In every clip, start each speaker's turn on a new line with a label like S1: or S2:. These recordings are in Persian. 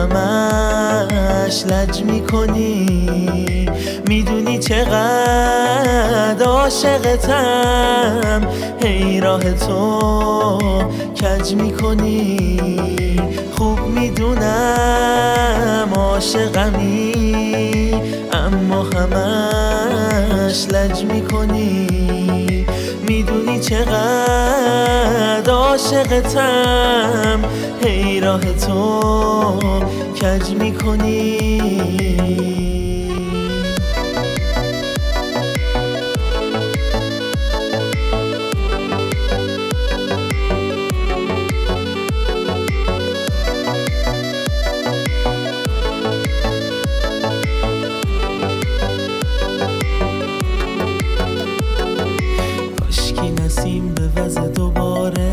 S1: همش لج میکنی. میدونی چقدر عاشقتم، هی راه تو کج میکنی. خوب میدونم عاشقمی، اما همش لج میکنی. میدونی چقدر عاشقتم، هی راه تو کج میکنی. نسیم به وز دوباره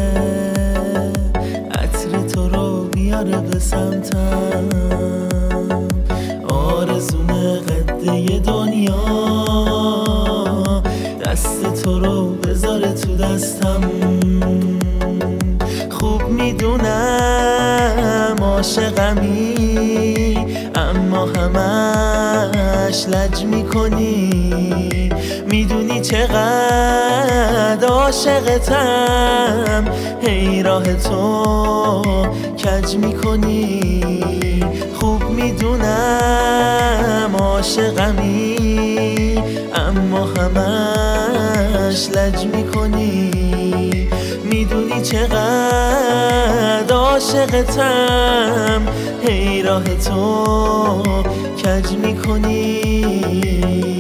S1: عطر تو رو بیاره به سمتم. آرزوم قده دنیا دست تو رو بذاره تو دستم. خوب میدونم عاشقمی، اما همش لج میکنی. میدونی چقدر عاشقتم، هی راه تو کج میکنی. خوب میدونم عاشقمی، اما همش لج میکنی. میدونی چقدر عاشقتم، هی راه تو کج میکنی.